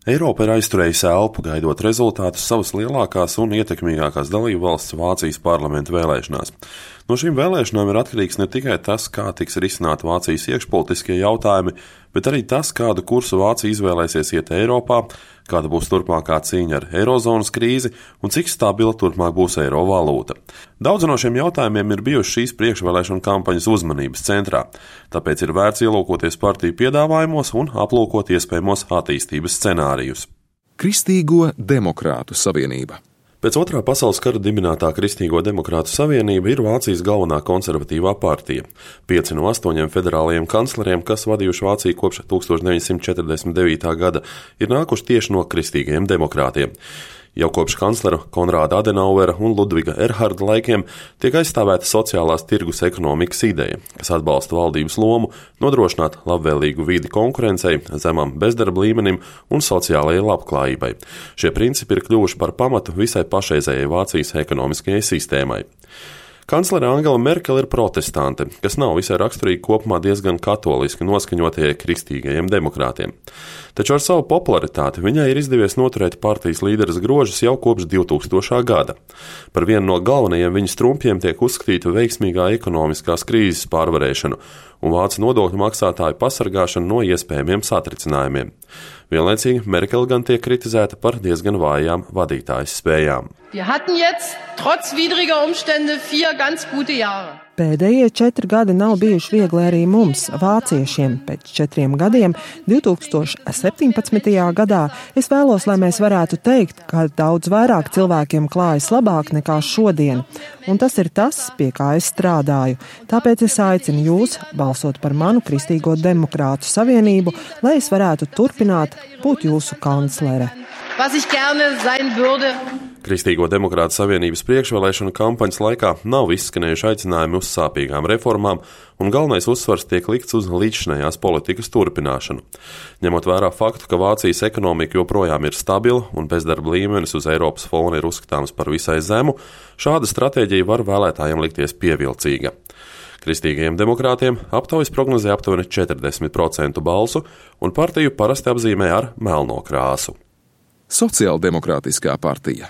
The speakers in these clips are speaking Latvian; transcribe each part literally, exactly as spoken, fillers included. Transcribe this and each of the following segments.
Eiropa ir aizturējusi elpu, gaidot rezultātus savas lielākās un ietekmīgākās dalību valsts Vācijas parlamenta vēlēšanās. No šīm vēlēšanām ir atkarīgs ne tikai tas, kā tiks risināti Vācijas iekšpolitiskie jautājumi, bet arī tas, kādu kursu Vācija izvēlēsies iet Eiropā, kāda būs turpmākā cīņa ar eirozonas krīzi un cik stabila turpmāk būs eiro valūta. Daudz no šiem jautājumiem ir bijuši šīs priekšvēlēšana kampaņas uzmanības centrā, tāpēc ir vērts ielūkoties partiju piedāvājumos un aplūkot iespējamos attīstības scenārijus. Kristīgo demokrātu savienība. Pēc otrā pasaules kara dibinātā Kristīgo demokrātu savienība ir Vācijas galvenā konservatīvā partija. Pieci no astoņiem federālajiem kancleriem, kas vadījuši Vāciju kopš tūkstoš deviņsimt četrdesmit devītā gada, ir nākuši tieši no kristīgajiem demokrātiem. Jau kopš kanclera Konrāda Adenauera un Ludviga Erharda laikiem tiek aizstāvēta sociālās tirgus ekonomikas ideja, kas atbalsta valdības lomu nodrošināt labvēlīgu vidi konkurencei, zemam bezdarba līmenim un sociālajai labklājībai. Šie principi ir kļuvuši par pamatu visai pašreizējai Vācijas ekonomiskajai sistēmai. Kanclere Angela Merkele ir protestante, kas nav visai raksturīgi kopumā diezgan katoliski noskaņotajai kristīgajiem demokrātiem. Taču ar savu popularitāti viņai ir izdevies noturēt partijas līderes grožus jau kopš divtūkstošā gada. Par vienu no galvenajiem viņas trumpiem tiek uzskatīta veiksmīgā ekonomiskās krīzes pārvarēšana un vācu nodokļu maksātāju pasargāšana no iespējamiem satricinājumiem. Vienlaicīgi Merkele gan tiek kritizēta par diezgan vājām vadītājas spējām. Wir hatten jetzt, trotz widriger Umstände, vier ganz gute Jahre. Pēdējie četri gadi nav bijuši viegli arī mums, vāciešiem. Pēc četriem gadiem, divtūkstoš septiņpadsmitajā gadā, es vēlos, lai mēs varētu teikt, ka daudz vairāk cilvēkiem klājas labāk nekā šodien. Un tas ir tas, pie kā es strādāju. Tāpēc es aicinu jūs balsot par manu Kristīgo demokrātu savienību, lai es varētu turpināt būt jūsu kanclere. Was ich gerne sein würde. Kristīgo demokrātu savienības priekšvēlēšana kampaņas laikā nav izskanējuši aicinājumi uz sāpīgām reformām, un galvenais uzsvars tiek likts uz līdzšinējās politikas turpināšanu. Ņemot vērā faktu, ka Vācijas ekonomika joprojām ir stabila un bezdarba līmenis uz Eiropas fona ir uzskatāms par visai zemu, šāda stratēģija var vēlētājiem likties pievilcīga. Kristīgajiem demokrātiem aptaujas prognozē aptuveni četrdesmit procenti balsu, un partiju parasti apzīmē ar melno krāsu. Sociāldemokrātiskā partija.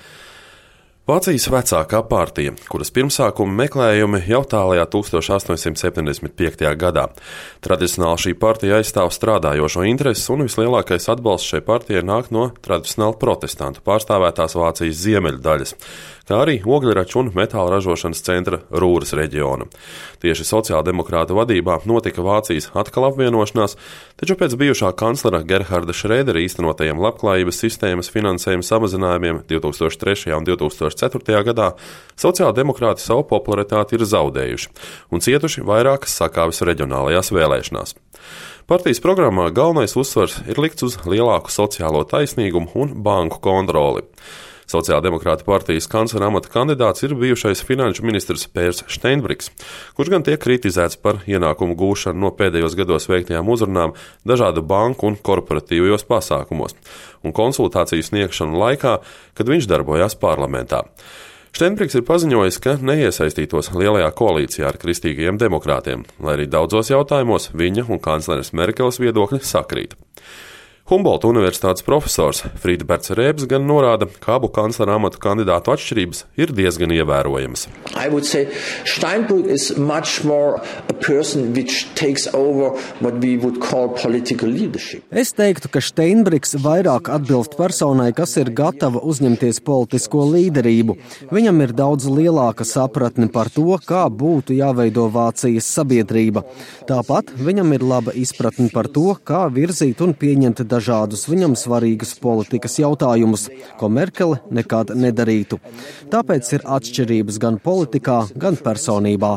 Vācijas vecākā partija, kuras pirmsākuma meklējumi jau tālajā tūkstoš astoņsimt septiņdesmit piektajā gadā. Tradicionāli šī partija aizstāv strādājošo intereses, un vislielākais atbalsts šai partijai nāk no tradicionāli protestantu pārstāvētās Vācijas ziemeļu daļas, kā arī ogļraču un metāla ražošanas centra Rūras reģiona. Tieši sociāldemokrātu vadībā notika Vācijas atkal apvienošanās, taču pēc bijušā kanclera Gerharda Šrēdera īstenotajiem labklājības sistēmas finansējuma samazinājumiem divtūkstoš trešajā un divtūkstoš ceturtajā gadā sociāldemokrāti savu popularitāti ir zaudējuši un cietuši vairākas sakāves reģionālajās vēlēšanās. Partijas programmā galvenais uzsvars ir likts uz lielāku sociālo taisnīgumu un banku kontroli. Sociāldemokrāta partijas kanclera amata kandidāts ir bijušais finanšu ministrs Pērs Steinbriks, kurš gan tiek kritizēts par ienākumu gūšanu no pēdējos gados veiktajām uzrunām dažādu banku un korporatīvajos pasākumos un konsultāciju sniegšanu laikā, kad viņš darbojās parlamentā. Steinbriks ir paziņojis, ka neiesaistītos lielajā koalīcijā ar kristīgajiem demokrātiem, lai arī daudzos jautājumos viņa un kancleres Merkeles viedokļi sakrīt. Humbolta universitātes profesors Frīdberts Rēbs gan norāda, ka abu kanclera amatu kandidātu atšķirības ir diezgan ievērojamas. I would say Steinbrück is much more a person which takes over what we would call political leadership. Es teiktu, ka Steinbrüks vairāk atbilst personai, kas ir gatava uzņemties politisko līderību. Viņam ir daudz lielāka sapratne par to, kā būtu jāveido Vācijas sabiedrība. Tāpat viņam ir laba izpratne par to, kā virzīt un pieņemt dažādus viņam svarīgus politikas jautājumus, ko Merkele nekad nedarītu. Tāpēc ir atšķirības gan politikā, gan personībā.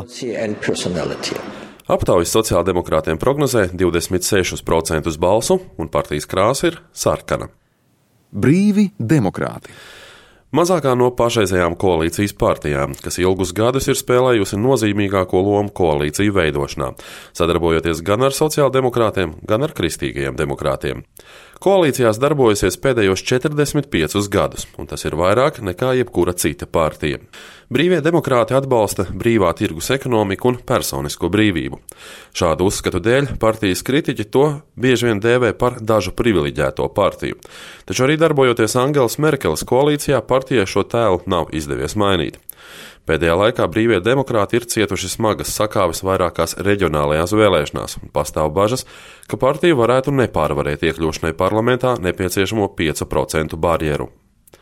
Aptaujas sociāldemokrātiem prognozē divdesmit sešus procentus balsu, un partijas krāsa ir sarkana. Brīvi demokrāti. Mazākā no pašreizējām koalīcijas partijām, kas ilgus gadus ir spēlējusi nozīmīgāko lomu koalīciju veidošanā, sadarbojoties gan ar sociāldemokrātiem, gan ar kristīgajiem demokrātiem. Koalīcijās darbojusies pēdējos četrdesmit piecus gadus, un tas ir vairāk nekā jebkura cita partija. Brīvie demokrāti atbalsta brīvā tirgus ekonomiku un personisko brīvību. Šādu uzskatu dēļ partijas kritiķi to bieži vien dēvē par dažu privileģēto partiju. Taču arī darbojoties Angelas Merkeles koalīcijā, partijai šo tēlu nav izdevies mainīt. Pēdējā laikā brīvie demokrāti ir cietuši smagas sakāves vairākās reģionālajās vēlēšanās, un pastāv bažas, ka partija varētu nepārvarēt iekļūšanai parlamentā nepieciešamo pieci procenti barjeru.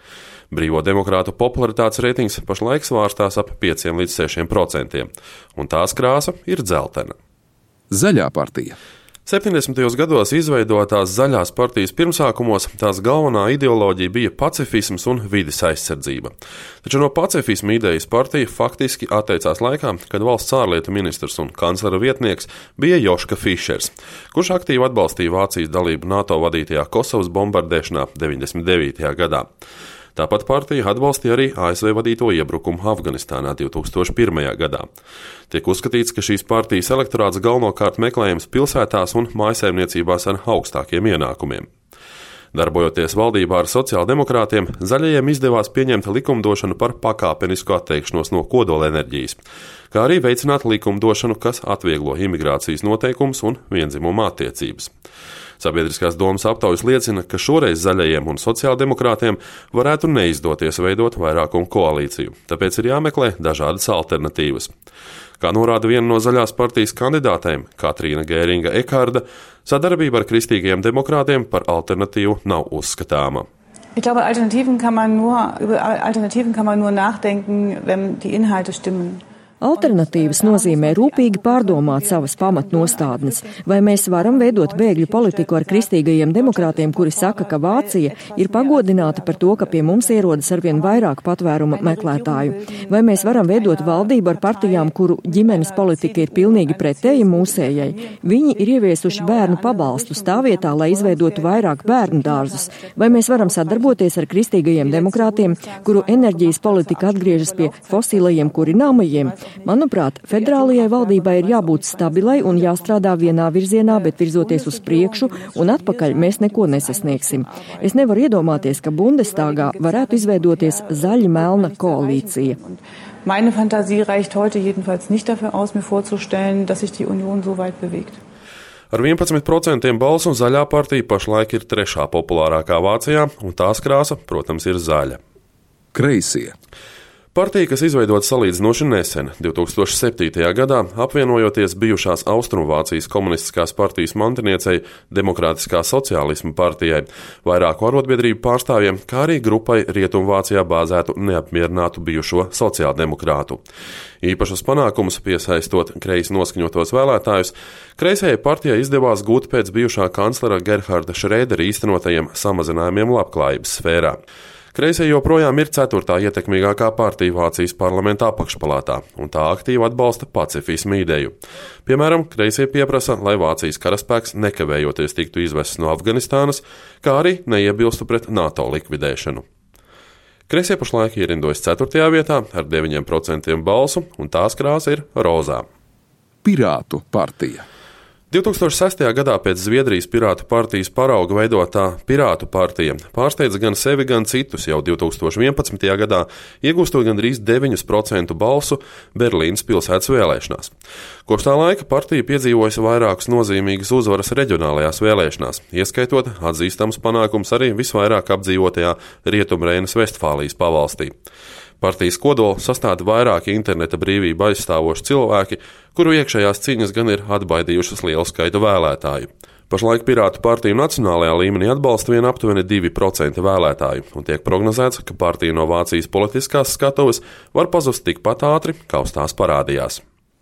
Brīvo demokrātu popularitātes reitings pašlaik svārstās ap pieci līdz seši procenti, un tās krāsa ir dzeltena. Zaļā partija. septiņdesmitajos gados izveidotās zaļās partijas pirmsākumos tās galvenā ideoloģija bija pacifisms un vides aizsardzība. Taču no pacifisma idejas partija faktiski atteicās laikā, kad valsts ārlietu ministrs un kanclera vietnieks bija Joška Fišers, kurš aktīvi atbalstīja Vācijas dalību NATO vadītajā Kosovas bombardēšanā deviņdesmit devītajā gadā. Tāpat partija atbalstīja arī A S V vadīto iebrukumu Afganistānā divi tūkstoši pirmajā gadā. Tiek uzskatīts, ka šīs partijas elektorāts galvenokārt meklējams pilsētās un mājsaimniecībās ar augstākiem ienākumiem. Darbojoties valdībā ar sociāldemokrātiem, zaļajiem izdevās pieņemt likumdošanu par pakāpenisku atteikšanos no kodolenerģijas, kā arī veicināt likumdošanu, kas atvieglo imigrācijas noteikumus un viendzimumu attiecības. Sabiedriskās domas aptaujas liecina, ka šoreiz zaļajiem un sociāldemokrātiem varētu neizdoties veidot vairākumu koalīciju, tāpēc ir jāmeklē dažādas alternatīvas. Kā norāda viena no zaļās partijas kandidātēm, Katrīna Gēringa Ekarda, sadarbība ar kristīgajiem demokrātiem par alternatīvu nav uzskatāma. Ich glaube, Alternativen kann man nur, über Alternativen kann man nur nachdenken, wenn die Inhalte stimmen. Alternatīvas nozīmē rūpīgi pārdomāt savas pamatnostādnes. Vai mēs varam veidot bēgļu politiku ar kristīgajiem demokrātiem, kuri saka, ka Vācija ir pagodināta par to, ka pie mums ierodas arvien vairāk patvēruma meklētāju? Vai mēs varam veidot valdību ar partijām, kuru ģimenes politika ir pilnīgi pretēja mūsējai? Viņi ir ieviesuši bērnu pabalstu stāvvietā, lai izveidotu vairāk bērnu dārzus. Vai mēs varam sadarboties ar kristīgajiem demokrātiem, kuru enerģijas politika atgriežas pie fosilajiem kurināmajiem? Manuprāt, federālajai valdībai ir jābūt stabilai un jāstrādā vienā virzienā, bet virzoties uz priekšu un atpakaļ mēs neko nesasniegsim. Es nevaru iedomāties, ka Bundestāgā varētu izveidoties zaļi-melna koalīcija. Meine Fantasie reicht heute jedenfalls nicht dafür aus, mir vorzustellen, dass sich die Union so weit bewegt. Ar vienpadsmit procentiem balsu zaļā partija pašlaik ir trešā populārākā Vācijā, un tās krāsa, protams, ir zaļa. Kreisie. Partija, kas izveidota salīdzinoši nesen, divi tūkstoši septītajā gadā, apvienojoties bijušās Austrumvācijas komunistiskās partijas mantiniecei Demokrātiskā sociālisma partijai, vairāku arotbiedrību pārstāvjiem, kā arī grupai Rietumvācijā bāzētu neapmierinātu bijušo sociāldemokrātu. Īpašus panākumus piesaistot kreisi noskaņotos vēlētājus, kreisajai partijai izdevās gūt pēc bijušā kanclera Gerharda Šrēdera īstenotajiem samazinājumiem labklājības sfērā. Kreisie joprojām ir ceturtā ietekmīgākā partija Vācijas parlamenta apakšpalātā, un tā aktīvi atbalsta pacifismu ideju. Piemēram, kreisie pieprasa, lai Vācijas karaspēks nekavējoties tiktu izvests no Afganistānas, kā arī neiebilstu pret NATO likvidēšanu. Kreisie pašlaik ierindojas ceturtajā vietā ar deviņiem procentiem balsu, un tās krāsa ir rozā. Pirātu partija. divi tūkstoši sestajā gadā pēc Zviedrijas Pirātu partijas parauga veidotā Pirātu partija pārsteidza gan sevi, gan citus jau divi tūkstoši vienpadsmitajā gadā, iegūstot gandrīz deviņus procentus balsu Berlīnas pilsētas vēlēšanās. Kopš tā laika partija piedzīvojusi vairākus nozīmīgas uzvaras reģionālajās vēlēšanās, ieskaitot atzīstams panākums arī visvairāk apdzīvotajā Rietumreinas Vestfālijas pavalstī. Partijas kodolu sastāv vairāki interneta brīvību aizstāvoši cilvēki, kuru iekšējās cīņas gan ir atbaidījušas lielu skaitu vēlētāju. Pašlaik Pirātu partiju nacionālajā līmenī atbalsta vien aptuveni divi procenti vēlētāju, un tiek prognozēts, ka partija no Vācijas politiskās skatuves var pazust tikpat ātri, kā uz tās parādījās.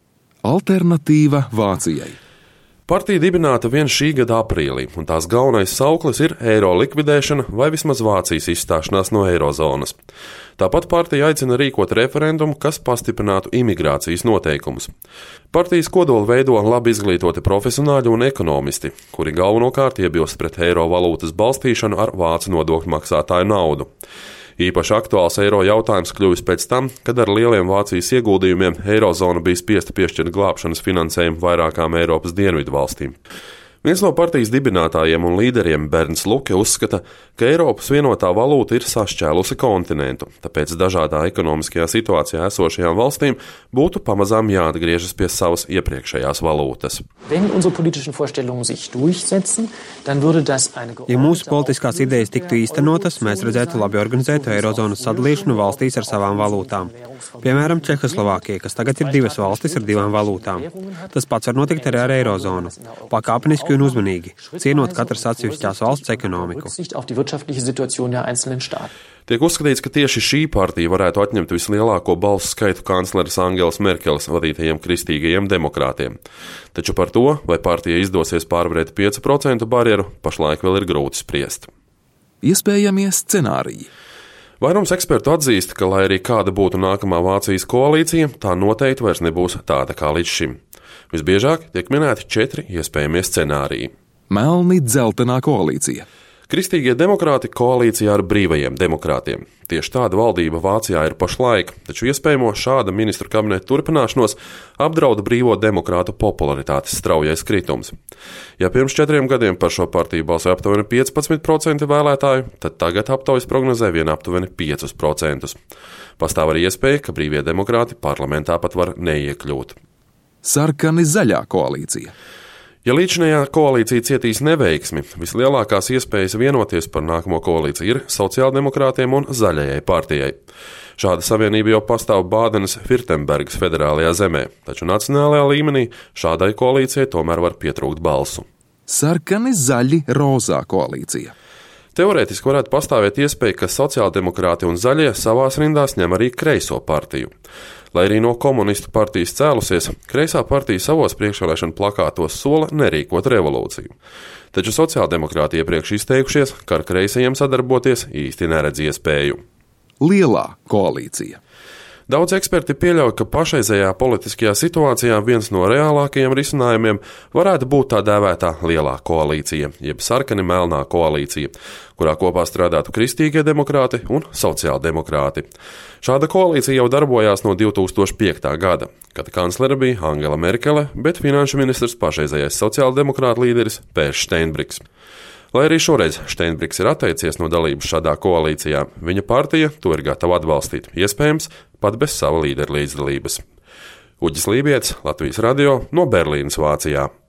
Alternatīva Vācijai. Partija dibināta vien šī gada aprīlī, un tās galvenais sauklis ir eiro likvidēšana vai vismaz Vācijas izstāšanās no eirozonas. Tāpat partija aicina rīkot referendumu, kas pastiprinātu imigrācijas noteikumus. Partijas kodolu veido labi izglītoti profesionāļi un ekonomisti, kuri galvenokārt iebilst pret eiro valūtas balstīšanu ar vācu nodokļu maksātāju naudu. Īpaši aktuāls eiro jautājums kļuvis pēc tam, kad ar lieliem Vācijas ieguldījumiem eirozona bija spiesta piešķirt glābšanas finansējumu vairākām Eiropas dienvidu valstīm. Viens no partijas dibinātājiem un līderiem Bernds Luke uzskata, ka Eiropas vienotā valūta ir sašķēlusi kontinentu, tāpēc dažādā ekonomiskajā situācijā esošajām valstīm būtu pamazām jāatgriežas pie savas iepriekšējās valūtas. Ja mūsu politiskās idejas tiktu īstenotas, mēs redzētu labi organizētu eirozonas sadalīšanu valstīs ar savām valūtām. Piemēram, Čehoslovākija, kas tagad ir divas valstis ar divām valūtām. Tas pats var notikt arī ar eirozonu. Pakāpeniski un uzmanīgi, cienot katras atsevišķās valsts ekonomiku. Tiek uzskatīts, ka tieši šī partija varētu atņemt vislielāko balsu skaitu kancleres Angelas Merkeles vadītajiem kristīgajiem demokrātiem. Taču par to, vai partija izdosies pārvarēt pieci procenti barjeru, pašlaik vēl ir grūti spriest. Iespējamie scenāriji. Vairums ekspertu atzīst, ka, lai arī kāda būtu nākamā Vācijas koalīcija, tā noteikti vairs nebūs tāda kā līdz šim. Visbiežāk tiek minēti četri iespējamie scenāriji. Melni dzeltenā koalīcija. Kristīgie demokrāti koalīcijā ar brīvajiem demokrātiem. Tieši tāda valdība Vācijā ir pašlaik, taču iespējamo šāda ministru kabineta turpināšanos apdrauda brīvo demokrātu popularitātes straujais kritums. Ja pirms četriem gadiem par šo partiju balsoja aptuveni piecpadsmit procenti vēlētāju, tad tagad aptaujas prognozē vien aptuveni pieci procenti. Pastāv arī iespēja, ka brīvie demokrāti parlamentā pat var neiekļūt. Sarkani zaļā koalīcija. Ja līdzinājā koalīcija cietīs neveiksmi, vislielākās iespējas vienoties par nākamo koalīciju ir sociāldemokrātiem un zaļajai partijai. Šāda savienība jau pastāv Bādenes-Virtembergas federālajā zemē, taču nacionālajā līmenī šādai koalīcijai tomēr var pietrūkt balsu. Sarkani zaļi rozā koalīcija. Teorētiski varētu pastāvēt iespēja, ka sociāldemokrāti un zaļie savās rindās ņem arī kreiso partiju. Lai arī no komunistu partijas cēlusies, kreisā partija savos priekšvēlēšanu plakātos sola nerīkot revolūciju. Taču sociāldemokrāti iepriekš izteikušies, ka ar kreisajiem sadarboties īsti neredz iespēju. Lielā koalīcija. Daudz eksperti pieļauj, ka pašreizējā politiskajā situācijā viens no reālākajiem risinājumiem varētu būt tā dēvētā lielā koalīcija, jeb sarkani melnā koalīcija, kurā kopā strādātu kristīgie demokrāti un sociāldemokrāti. Šāda koalīcija jau darbojās no divi tūkstoši piektā gada, kad kanclere bija Angela Merkele, bet finanšu ministrs pašreizējais sociāldemokrāta līderis Pērs Steinbriks. Lai arī šoreiz Steinbriks ir atteicies no dalības šādā koalīcijā, viņa partija to ir gatava atbalstīt, iespējams, pat bez sava līdera līdzdalības. Uģis Lībietis, Latvijas radio, no Berlīnas, Vācijā.